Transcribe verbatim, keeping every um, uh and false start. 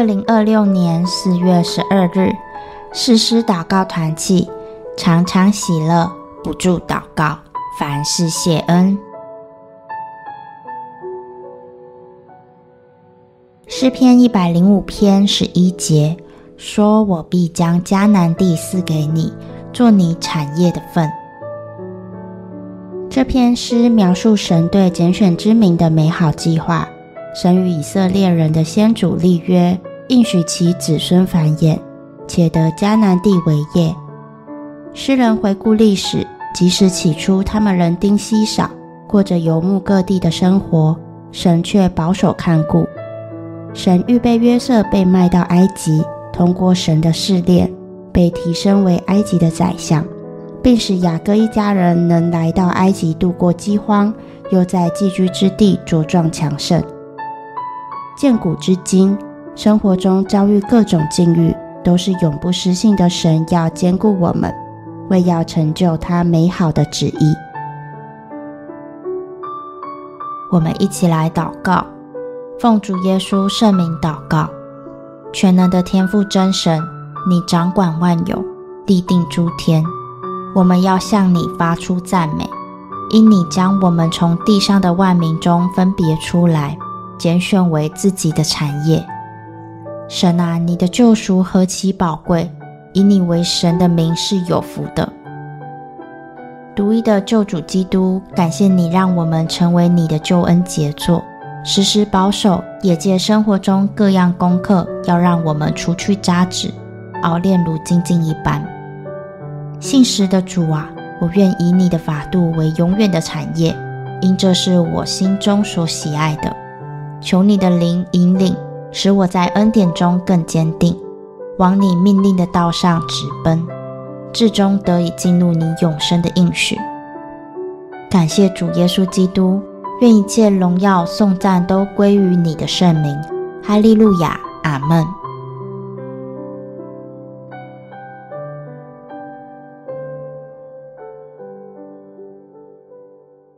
二零二六年四月十二日，士师祷告团契，常常喜乐，不住祷告，凡事谢恩。诗篇一百零五篇十一节说，我必将迦南地赐给你，做你产业的份。这篇诗描述神对拣选之民的美好计划，神与以色列人的先祖立约，应许其子孙繁衍，且得迦南地为业。诗人回顾历史，即使起初他们人丁稀少，过着游牧各地的生活，神却保守看顾。神预备约瑟被卖到埃及，通过神的试炼，被提升为埃及的宰相，并使雅各一家人能来到埃及度过饥荒，又在寄居之地茁壮强盛。建古至今，生活中遭遇各种境遇，都是永不失信的神要兼顾我们，为要成就他美好的旨意。我们一起来祷告，奉主耶稣圣名祷告。全能的天父真神，你掌管万有，立定诸天，我们要向你发出赞美，因你将我们从地上的万民中分别出来，拣选为自己的产业。神啊，你的救赎何其宝贵，以你为神的名是有福的。独一的救主基督，感谢你让我们成为你的救恩杰作，时时保守，也借生活中各样功课，要让我们除去渣滓，熬炼如精金一般。信实的主啊，我愿以你的法度为永远的产业，因这是我心中所喜爱的。求你的灵引领，使我在恩典中更坚定，往你命令的道上直奔，至终得以进入你永生的应许。感谢主耶稣基督，愿一切荣耀颂赞都归于你的圣名。哈利路亚，阿们。